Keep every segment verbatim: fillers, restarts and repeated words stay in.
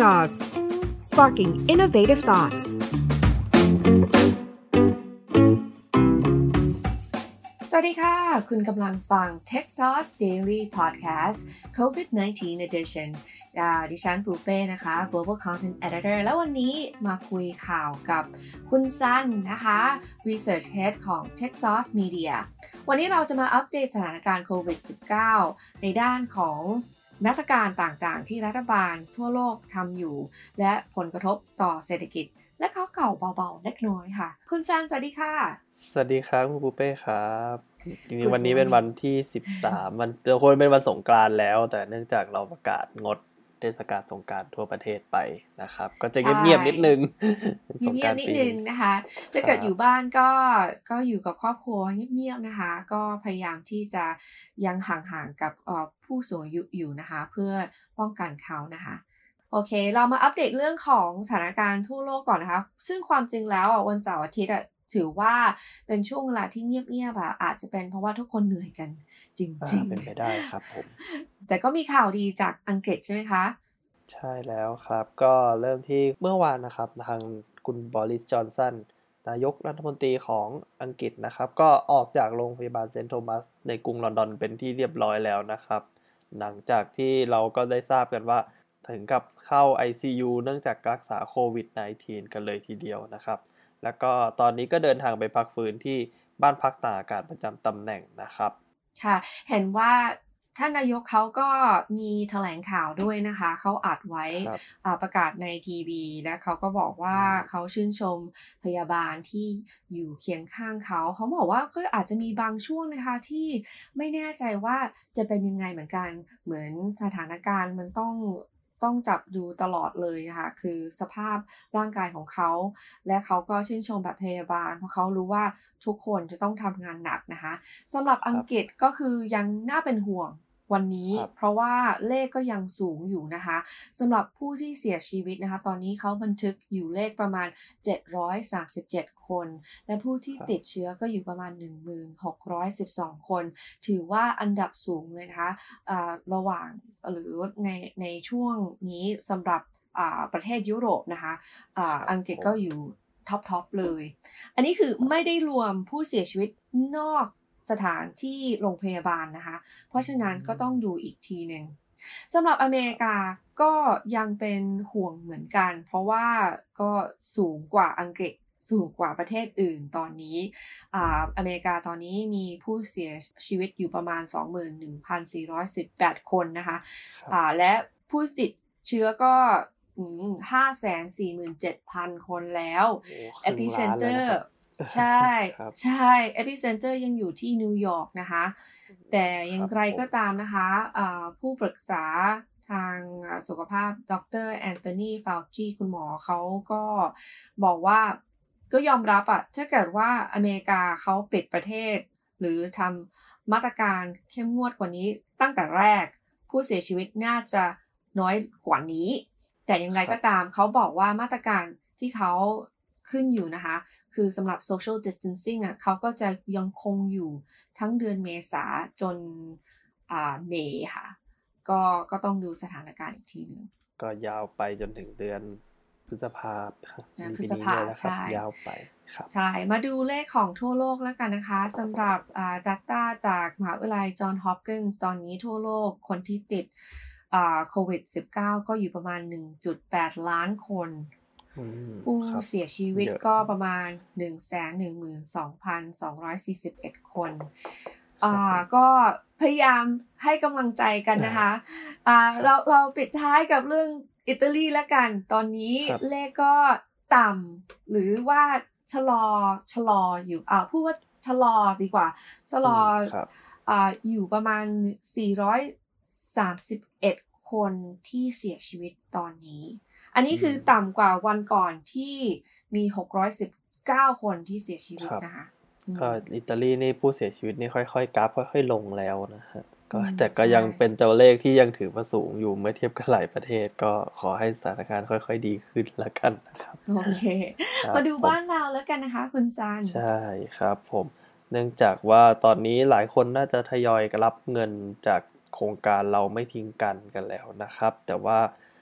Sauce Sparking Innovative Thoughtsสวัสดีค่ะคุณกำลังฟัง Tech Sauce Daily Podcast โควิด สิบเก้า Edition ดิฉันปูเป้นะคะ Global Content Editor แล้ววันนี้มาคุยข่าวกับคุณซันนะคะ Research Head ของ Tech Sauce Media วันนี้เราจะมาอัปเดตสถานการณ์โควิด สิบเก้า ในด้านของมาตรการต่างๆที่รัฐบาลทั่วโลกทำอยู่และผลกระทบต่อเศรษฐกิจและเขาเก่าเบาๆเล็กน้อยค่ะคุณซันสวัสดีค่ะสวัสดีครับคุณปูเป้ครับจริงๆวันนี้เป็นวันที่สิบสามมันเจอคนเป็นวันสงกรานต์แล้วแต่เนื่องจากเราประกาศงดเทศกาลสงกรานต์ทั่วประเทศไปนะครับก็จะเงียบๆนิดนึงเงียบๆนิดนึงนะคะถ้าเกิดอยู่บ้านก็ก็อยู่กับครอบครัวเงียบๆนะคะก็พยายามที่จะยังห่างๆกับผู้สูงอายุอยู่นะคะเพื่อป้องกันเขานะคะโอเคเรามาอัปเดตเรื่องของสถานการณ์ทั่วโลกก่อนนะคะซึ่งความจริงแล้วอ่ะวันเสาร์อาทิตย์อ่ะถือว่าเป็นช่วงเวลาที่เงียบๆอ่ะอาจจะเป็นเพราะว่าทุกคนเหนื่อยกันจริงๆเป็นไปได้ครับผมแต่ก็มีข่าวดีจากอังกฤษใช่ไหมคะใช่แล้วครับก็เริ่มที่เมื่อวานนะครับทางคุณบอริสจอนสันนายกรัฐมนตรีของอังกฤษนะครับก็ออกจากโรงพยาบาลเซนต์โทมัสในกรุงลอนดอนเป็นที่เรียบร้อยแล้วนะครับหลังจากที่เราก็ได้ทราบกันว่าถึงกับเข้า ไอ ซี ยู เนื่องจากรักษาโควิด สิบเก้า กันเลยทีเดียวนะครับแล้วก็ตอนนี้ก็เดินทางไปพักฟื้นที่บ้านพักตากอากาศประจำตำแหน่งนะครับค่ะเห็นว่าท่านนายกเขาก็มีแถลงข่าวด้วยนะคะเขาอัดไว้ประกาศในทีวีและเขาก็บอกว่าเขาชื่นชมพยาบาลที่อยู่เคียงข้างเขาเขาบอกว่าก็อาจจะมีบางช่วงนะคะที่ไม่แน่ใจว่าจะเป็นยังไงเหมือนกันเหมือนสถานการณ์มันต้องต้องจับดูตลอดเลยนะคะคือสภาพร่างกายของเขาและเขาก็ชื่นชมแบบพยาบาลเพราะเขารู้ว่าทุกคนจะต้องทำงานหนักนะคะสำหรับอังกฤษก็คือยังน่าเป็นห่วงวันนี้เพราะว่าเลขก็ยังสูงอยู่นะคะสำหรับผู้ที่เสียชีวิตนะคะตอนนี้เขาบันทึกอยู่เลขประมาณเจ็ดร้อยสามสิบเจ็ดคนและผู้ที่ติดเชื้อก็อยู่ประมาณ หนึ่งพันหกร้อยสิบสอง คนถือว่าอันดับสูงเลยนะคะะระหว่างหรือในในช่วงนี้สำหรับประเทศยุโรปนะคะอะอังกฤษก็อยู่ท็อปท็อปเลยอันนี้คือไม่ได้รวมผู้เสียชีวิตนอกสถานที่โรงพยาบาลนะคะเพราะฉะนั้นก็ต้องดูอีกทีหนึ่งสำหรับอเมริกาก็ยังเป็นห่วงเหมือนกันเพราะว่าก็สูงกว่าอังกฤษสูงกว่าประเทศอื่นตอนนี้อ่าอเมริกาตอนนี้มีผู้เสียชีวิตอยู่ประมาณ สองหมื่นหนึ่งพันสี่ร้อยสิบแปด คนนะคะอ่าและผู้ติดเชื้อก็ห้าแสนสี่หมื่นเจ็ดพัน คนแล้ว Epicenter ใช่ใช่ Epicenter ยังอยู่ที่นิวยอร์กนะคะแต่อย่างไรก็ตามนะคะผู้ปรึกษาทางสุขภาพดรแอนโทนีฟาวจีคุณหมอเขาก็บอกว่าก็ยอมรับอะถ้าเกิดว่าอเมริกาเขาปิดประเทศหรือทำมาตรการเข้มงวดกว่านี้ตั้งแต่แรกผู้เสียชีวิตน่าจะน้อยกว่านี้แต่อย่างไรก็ตามเขาบอกว่ามาตรการที่เขาขึ้นอยู่นะคะคือสำหรับ social distancing อ่ะเขาก็จะยังคงอยู่ทั้งเดือนเมษาจนอ่าเมษค่ะก็ก็ต้องดูสถานการณ์อีกทีนึงก็ยาวไปจนถึงเดือนพฤษภาคมพฤษภาคมใช่ยาวไปครับใช่มาดูเลขของทั่วโลกแล้วกันนะคะสำหรับอ่า data จากมหาวิทยาลัยจอห์นฮอปกินส์ตอนนี้ทั่วโลกคนที่ติดอ่าโควิด สิบเก้า ก็อยู่ประมาณ หนึ่งจุดแปด ล้านคนผู้เสียชีวิตก็ประมาณ หนึ่งแสนหนึ่งหมื่นสองพันสองร้อยสี่สิบเอ็ด คนอ่าก็พยายามให้กำลังใจกันนะคะอ่าเราเราปิดท้ายกับเรื่องอิตาลีแล้วกันตอนนี้เลขก็ต่ำหรือว่าชะลอชะลออยู่อ่าพูดว่าชะลอดีกว่าชะลออ่าอยู่ประมาณสี่ร้อยสามสิบเอ็ดคนที่เสียชีวิตตอนนี้อันนี้คือต่ำกว่าวันก่อนที่มีหกร้อยสิบเก้าคนที่เสียชีวิตนะคะก็อิตาลีนี่ผู้เสียชีวิตนี่ค่อยๆกราฟค่อยๆลงแล้วนะฮะก็แต่ก็ยังเป็นตัวเลขที่ยังถือว่าสูงอยู่เมื่อเทียบกับหลายประเทศก็ขอให้สถานการณ์ค่อยๆดีขึ้นละกันนะครับโอเคมาดูบ้านเราแล้วกันนะคะคุณซันใช่ครับผมเนื่องจากว่าตอนนี้หลายคนน่าจะทยอยรับเงินจากโครงการเราไม่ทิ้งกันกันแล้วนะครับแต่ว่า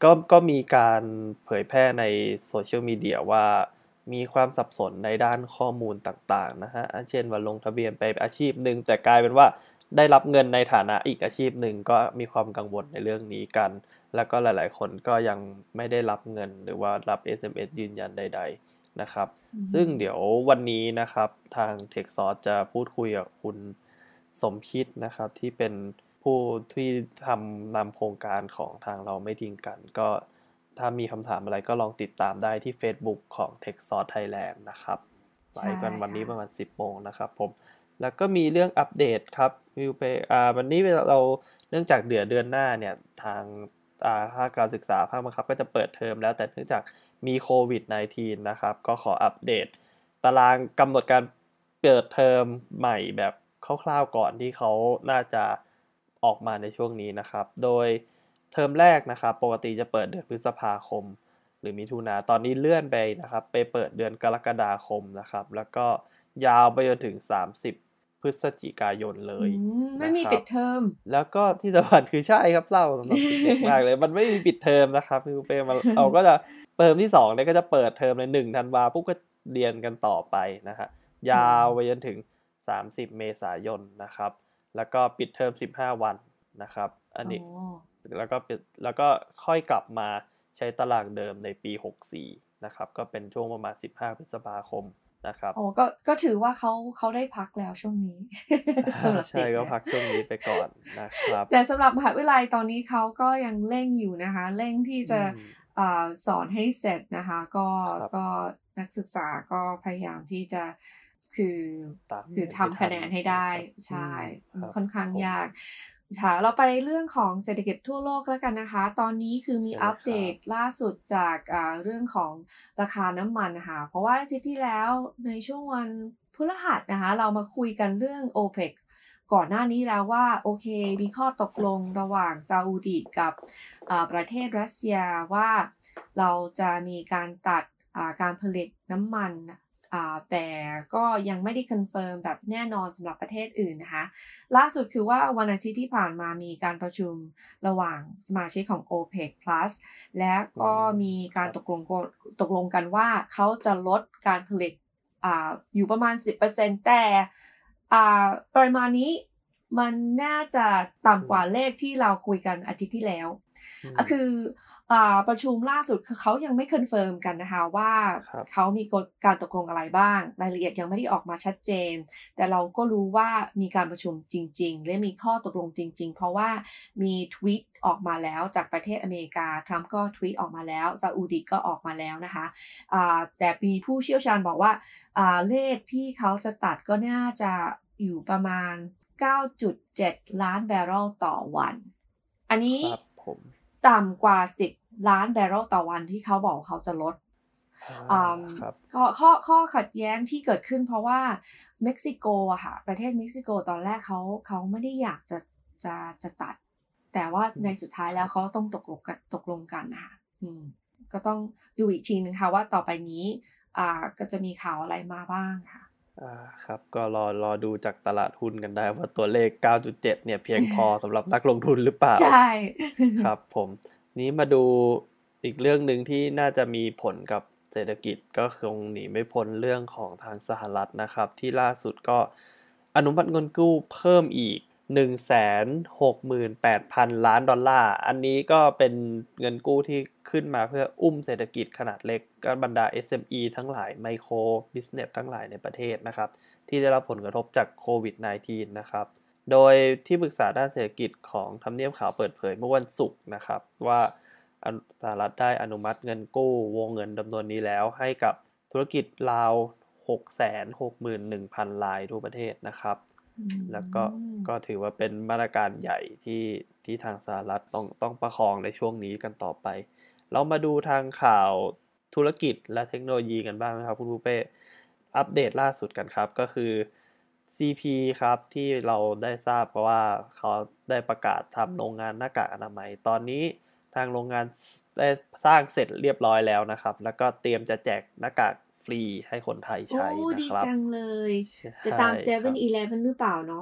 ก็ก็มีการเผยแพร่ในโซเชียลมีเดียว่ามีความสับสนในด้านข้อมูลต่างๆนะฮะเช่นว่าลงทะเบียนไปอาชีพหนึ่งแต่กลายเป็นว่าได้รับเงินในฐานะอีกอาชีพหนึ่งก็มีความกังวลในเรื่องนี้กันแล้วก็หลายๆคนก็ยังไม่ได้รับเงินหรือว่ารับ เอส เอ็ม เอส ยืนยันใดๆนะครับซึ่งเดี๋ยววันนี้นะครับทาง TechSource จะพูดคุยกับคุณสมคิดนะครับที่เป็นผู้ที่ทำนำโครงการของทางเราไม่ทิ้งกันก็ถ้ามีคำถามอะไรก็ลองติดตามได้ที่ Facebook ของ TechSource Thailand นะครับไลฟ์กันวันนี้ประมาณ สิบโมงนะครับผมแล้วก็มีเรื่องอัปเดตครับวิวไปอ่าวันนี้เราเนื่องจากเดือนเดือนหน้าเนี่ยทางอ่าภาคการศึกษาภาคบังคับก็จะเปิดเทอมแล้วแต่เนื่องจากมีโควิด สิบเก้า นะครับก็ขออัปเดตตารางกำหนดการเปิดเทอมใหม่แบบคร่าวๆก่อนที่เขาน่าจะออกมาในช่วงนี้นะครับโดยเทอมแรกนะครับปกติจะเปิดเดือนพฤษภาคมหรือมิถุนาตอนนี้เลื่อนไปนะครับไปเปิดเดือนกรกฎาคมนะครับแล้วก็ยาวไปจนถึงสามสิบพฤศจิกายนเลยไม่มีปิดเทอมแล้วก็ที่สำคัญคือใช่ครับเศร้าสำหรับเด็กมากเลยมันไม่มีปิดเทอมนะครับคือเปมาเราก็จะเทอมที่สองเนี่ยก็จะเปิดเทอมในหนึ่งธันวาปุ๊บก็เรียนกันต่อไปนะฮะยาวไปจนถึงสามสิบเมษายนนะครับแล้วก็ปิดเทอมสิบห้าวันนะครับอันนี้แล้วก็แล้วก็ค่อยกลับมาใช้ตารางเดิมในปีหกสิบสี่นะครับก็เป็นช่วงประมาณสิบห้าพฤษภาคมนะครับโอ้ก็ก็ถือว่าเขาเขาได้พักแล้วช่วงนี้สำหรับใช่ก็พักช่วงนี้ไปก่อนนะครับแต่สำหรับมหาวิทยาลัยตอนนี้เขาก็ยังเร่งอยู่นะคะเร่งที่จะอ่าสอนให้เสร็จนะคะก็ก็นักศึกษาก็พยายามที่จะคือคือทำคะแนนให้ได้ใช่ค่อนข้างยากค่ะเราไปเรื่องของเศรษฐกิจทั่วโลกแล้วกันนะคะตอนนี้คือมีอัปเดตล่าสุดจากเรื่องของราคาน้ำมันนะคะเพราะว่าอาทิตย์ที่แล้วในช่วงวันพฤหัสนะคะเรามาคุยกันเรื่อง โอเปก ก่อนหน้านี้แล้วว่าโอเคมีข้อตกลงระหว่างซาอุดิกับประเทศรัสเซียว่าเราจะมีการตัดการผลิตน้ำมันแต่ก็ยังไม่ได้คอนเฟิร์มแบบแน่นอนสำหรับประเทศอื่นนะคะล่าสุดคือว่าวันอาทิตย์ที่ผ่านมามีการประชุมระหว่างสมาชิกของ โอเปก Plus และก็มีการตกลงตกลงกันว่าเขาจะลดการผลิต อ, อยู่ประมาณ สิบเปอร์เซ็นต์ แต่ปริมาณนี้มันน่าจะต่ำกว่าเลขที่เราคุยกันอาทิตย์ที่แล้วคือประชุมล่าสุดคือเขายังไม่คอนเฟิร์มกันนะคะว่าเขามีการตกลงอะไรบ้างรายละเอียดยังไม่ได้ออกมาชัดเจนแต่เราก็รู้ว่ามีการประชุมจริงๆและมีข้อตกลงจริงๆเพราะว่ามีทวีตออกมาแล้วจากประเทศอเมริกาทรัมป์ก็ทวีตออกมาแล้วซาอุดิก็ออกมาแล้วนะคะแต่มีผู้เชี่ยวชาญบอกว่าเลขที่เขาจะตัดก็น่าจะอยู่ประมาณ เก้าจุดเจ็ด ล้านแบเรลต่อวันอันนี้ต่ำกว่าสิบล้านแบเรลต่อวันที่เขาบอกเขาจะลดก็ข้อข้อขัดแย้งที่เกิดขึ้นเพราะว่าเม็กซิโกอะค่ะประเทศเม็กซิโกตอนแรกเขาเขาไม่ได้อยากจะจะจะตัดแต่ว่าในสุดท้ายแล้วเขาต้องตกลงกันตกลงกันนะคะอืมก็ต้องดูอีกทีนึงค่ะว่าต่อไปนี้อ่าก็จะมีข่าวอะไรมาบ้างค่ะอ่าครับก็รอรอดูจากตลาดหุ้นกันได้ว่าตัวเลข เก้าจุดเจ็ด เนี่ยเพียงพอสำหรับนักลงทุนหรือเปล่าใช่ครับผมนี้มาดูอีกเรื่องนึงที่น่าจะมีผลกับเศรษฐกิจก็คงหนีไม่พ้นเรื่องของทางสหรัฐนะครับที่ล่าสุดก็อนุมัติเงินกู้เพิ่มอีก หนึ่งแสนหกหมื่นแปดพัน ล้านดอลลาร์อันนี้ก็เป็นเงินกู้ที่ขึ้นมาเพื่ออุ้มเศรษฐกิจขนาดเล็กก็บรรดา เอส เอ็ม อี ทั้งหลายไมโครบิสเนสทั้งหลายในประเทศนะครับที่ได้รับผลกระทบจากโควิด สิบเก้า นะครับโดยที่ปรึกษาด้านเศรษฐกิจของทำเนียบขาวเปิดเผยเมื่อวันศุกร์นะครับว่าสหรัฐได้อนุมัติเงินกู้วงเงินจำนวนนี้แล้วให้กับธุรกิจราว หกแสนหกหมื่นหนึ่งพัน รายทั่วประเทศนะครับแล้วก็ก็ถือว่าเป็นมาตรการใหญ่ที่ที่ทางสหรัฐต้องต้องประคองในช่วงนี้กันต่อไปเรามาดูทางข่าวธุรกิจและเทคโนโลยีกันบ้างนะครับคุณปูเป้อัปเดตล่าสุดกันครับก็คือ ซี พี ครับที่เราได้ทราบเพราะว่าเขาได้ประกาศทำโรงงานหน้ากากอนามัยตอนนี้ทางโรงงานได้สร้างเสร็จเรียบร้อยแล้วนะครับแล้วก็เตรียมจะแจกหน้ากากฟรีให้คนไทยใช้นะครับโอ้ดีจังเลยจะตาม เซเว่น อีเลฟเว่น หรือเปล่าเนาะ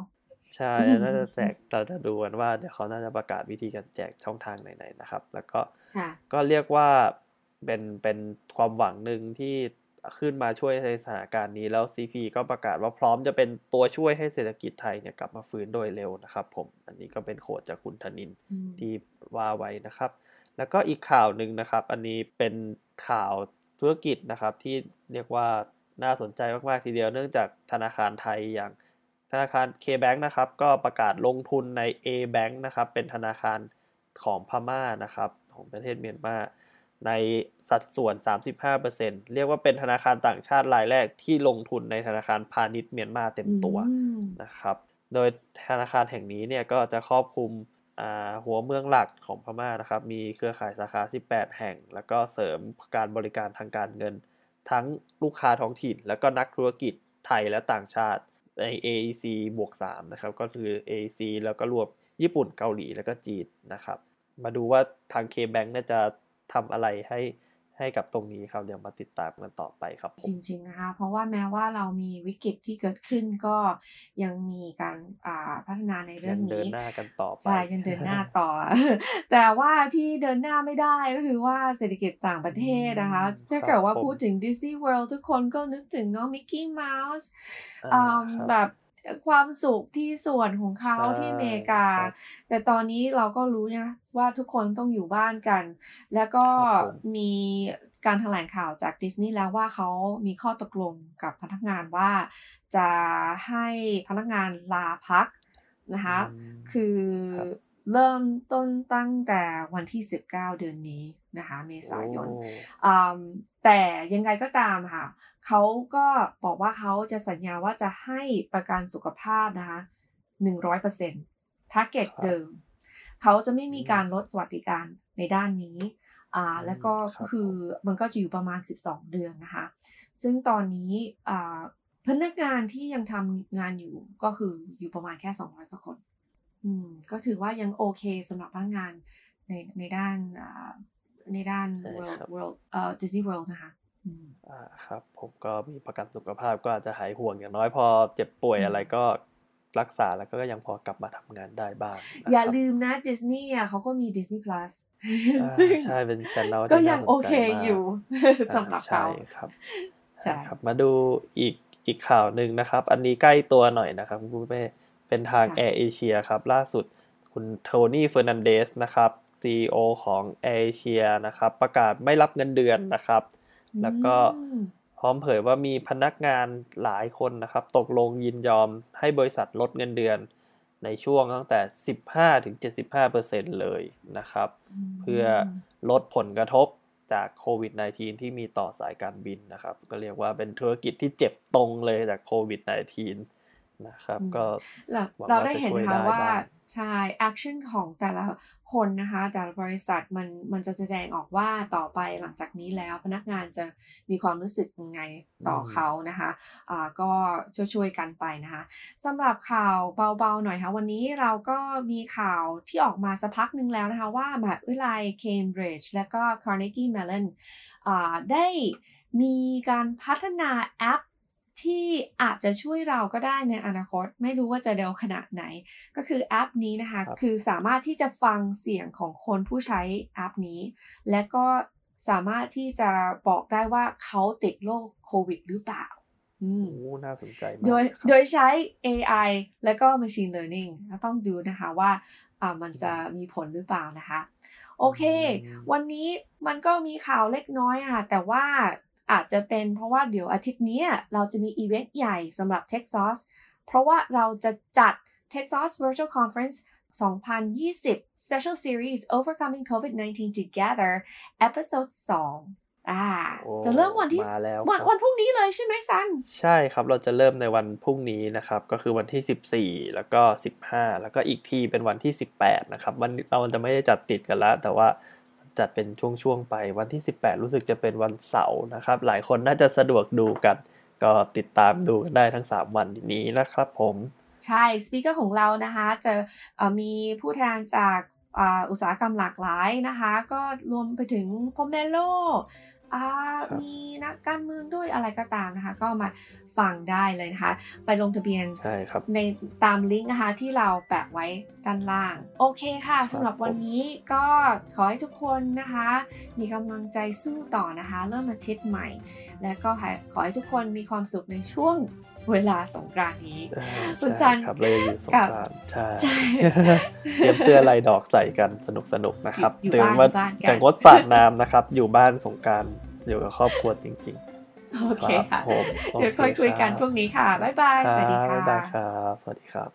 ใช่น่าจะแจกเราจะดูกันว่าเดี๋ยวเขาน่าจะประกาศวิธีการแจกช่องทางไหนๆนะครับแล้วก็ก็เรียกว่าเป็นเป็นความหวังหนึ่งที่ขึ้นมาช่วยในสถานการณ์นี้แล้ว ซี พี ก็ประกาศว่าพร้อมจะเป็นตัวช่วยให้เศรษฐกิจไทยเนี่ยกลับมาฟื้นโดยเร็วนะครับผมอันนี้ก็เป็นโค้ดจากคุณธนินทร์ที่ว่าไว้นะครับแล้วก็อีกข่าวนึงนะครับอันนี้เป็นข่าวธุรกิจนะครับที่เรียกว่าน่าสนใจมากๆทีเดียวเนื่องจากธนาคารไทยอย่างธนาคาร K-Bank นะครับก็ประกาศลงทุนใน A-Bank นะครับเป็นธนาคารของพม่านะครับของประเทศเมียนมาในสัดส่วน สามสิบห้าเปอร์เซ็นต์ เรียกว่าเป็นธนาคารต่างชาติรายแรกที่ลงทุนในธนาคารพาณิชย์เมียนมาเต็มตัวนะครับโดยธนาคารแห่งนี้เนี่ยก็จะครอบคลุมหัวเมืองหลักของพม่านะครับมีเครือข่ายสาขาสิบแปดแห่งแล้วก็เสริมการบริการทางการเงินทั้งลูกค้าท้องถิ่นแล้วก็นักธุรกิจไทยและต่างชาติใน เอ อี ซี บวกสามนะครับก็คือ เอ อี ซี แล้วก็รวมญี่ปุ่นเกาหลีแล้วก็จีนนะครับมาดูว่าทาง K-Bank น่าจะทำอะไรให้ให้กับตรงนี้ครับเดี๋ยวมาติดตามกันต่อไปครับจริงๆนะคะเพราะว่าแม้ว่าเรามีวิกฤตที่เกิดขึ้นก็ยังมีการพัฒนาในเรื่องนี้เดินหน้ากันต่อไปใช่ยังเดินหน้าต่อ แต่ว่าที่เดินหน้าไม่ได้ก็คือว่าเศรษฐกิจต่างประเทศนะคะถ้าเกิดว่าพูดถึง Disney World ทุกคนก็นึกถึงน้องมิกกี้เมาส์แบบความสุขที่ส่วนของเขาที่อเมริกาแต่ตอนนี้เราก็รู้นะว่าทุกคนต้องอยู่บ้านกันแล้วก็มีการแถลงข่าวจากดิสนีย์แล้วว่าเขามีข้อตกลงกับพนักงานว่าจะให้พนักงานลาพักนะคะคือเริ่มต้นตั้งแต่วันที่สิบเก้าเดือนนี้นะคะเมษายนแต่ยังไงก็ตามค่ะเขาก็บอกว่าเขาจะสัญญาว่าจะให้ประกันสุขภาพนะคะ หนึ่งร้อยเปอร์เซ็นต์ target เดิมเขาจะไม่มีการลดสวัสดิการในด้านนี้อ่าแล้วก็คือมันก็จะอยู่ประมาณสิบสองเดือนนะคะซึ่งตอนนี้อ่าพนักงานที่ยังทำงานอยู่ก็คืออยู่ประมาณแค่สองร้อยกว่าคนอืมก็ถือว่ายังโอเคสำหรับพนักงานในในด้านอ่าในด้าน World World เอ่อ Disney World นะคะอ่าครับผมก็มีประกันสุขภาพก็อาจจะหายห่วงอย่างน้อยพอเจ็บป่วยอะไรก็รักษาแล้วก็ยังพอกลับมาทำงานได้บ้างอย่าลืมนะดิสนีย์อ่ะเขาก็มี Disney Plus ใช่เป็น channel ก็ยังโอเคอยู่สำหรับเขาครับใช่ครับมาดูอีกอีกข่าวหนึ่งนะครับอันนี้ใกล้ตัวหน่อยนะครับคุณเป้เป็นทาง Air Asia ครับล่าสุดคุณโทนี่เฟอร์นันเดสนะครับ ซี อี โอ ของ Air Asia นะครับประกาศไม่รับเงินเดือนนะครับแล้วก็พร้อมเผยว่ามีพนักงานหลายคนนะครับตกลงยินยอมให้บริษัทลดเงินเดือนในช่วงตั้งแต่ สิบห้าถึงเจ็ดสิบห้าเปอร์เซ็นต์ เลยนะครับเพื่อลดผลกระทบจากโควิด สิบเก้า ที่มีต่อสายการบินนะครับก็เรียกว่าเป็นธุรกิจที่เจ็บตรงเลยจากโควิด สิบเก้า นะครับก็เราได้เห็นค่ะว่าใช่แอคชั่นของแต่ละคนนะคะแต่ละบริษัทมันมันจะแสดงออกว่าต่อไปหลังจากนี้แล้วพนักงานจะมีความรู้สึกยังไงต่อเขานะคะอ่าก็ช่วยๆกันไปนะคะสำหรับข่าวเบาๆหน่อยค่ะวันนี้เราก็มีข่าวที่ออกมาสักพักนึงแล้วนะคะว่ามหาวิทยาลัย Cambridge และก็ Carnegie Mellon อ่าได้มีการพัฒนาแอปที่อาจจะช่วยเราก็ได้ในอนาคตไม่รู้ว่าจะเร็วขนาดไหนก็คือแอปนี้นะคะคือสามารถที่จะฟังเสียงของคนผู้ใช้แอปนี้และก็สามารถที่จะบอกได้ว่าเขาติดโรคโควิดหรือเปล่าอืมน่าสนใจมากโดยโดยใช้ เอ ไอ และก็ Machine Learning ต้องดูนะคะว่าอ่ามันจะมีผลหรือเปล่านะคะโอเควันนี้มันก็มีข่าวเล็กน้อยค่ะแต่ว่าอาจจะเป็นเพราะว่าเดี๋ยวอาทิตย์นี้เราจะมีอีเวนต์ใหญ่สำหรับ TechSauce เพราะว่าเราจะจัด TechSauce Virtual Conference สองพันยี่สิบ Special Series Overcoming โควิด สิบเก้า Together Episode สองอ่าจะเริ่มวันที่วันวันพรุ่งนี้เลยใช่ไหมซันใช่ครับเราจะเริ่มในวันพรุ่งนี้นะครับก็คือวันที่สิบสี่แล้วก็สิบห้าแล้วก็อีกทีเป็นวันที่สิบแปดนะครับวันเราจะไม่ได้จัดติดกันแล้วแต่ว่าจัดเป็นช่วงๆไปวันที่สิบแปดรู้สึกจะเป็นวันเสาร์นะครับหลายคนน่าจะสะดวกดูกันก็ติดตามดูกันได้ทั้งสามวันนี้นะครับผมใช่สปีกเกอร์ของเรานะคะจะมีผู้แทนจากอุตสาหกรรมหลากหลายนะคะก็รวมไปถึง Pomelo มีนักการเมืองด้วยอะไรก็ตามนะคะก็มาฟังได้เลยนะคะไปลงทะเบียนในตามลิงก์นะคะที่เราแปะไว้ด้านล่างโอเคค่ะสำหรับวันนี้ก็ขอให้ทุกคนนะคะมีกำลังใจสู้ต่อนะคะเริ่มอาทิตย์ใหม่และก็ขอให้ทุกคนมีความสุขในช่วงเวลาสงกรานต์นี้คุณซันครับเลยอยู่สงกรานต์ใช่เตรียมเสื้อลายดอกใส่กันสนุกๆนะครับเตือนว่าแต่งดสาดน้ำนะครับอยู่บ้านสงกรานต์อยู่กับครอบครัวจริงๆโอเคค่ะเดี๋ยวค่อยคุยกันพรุ่งนี้ค่ะบ๊ายบายสวัสดีค่ะบ๊ายบายครับสวัสดีครับ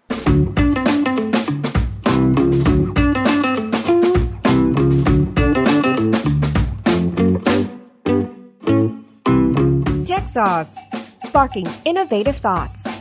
Tech Sauce, sparking innovative thoughts.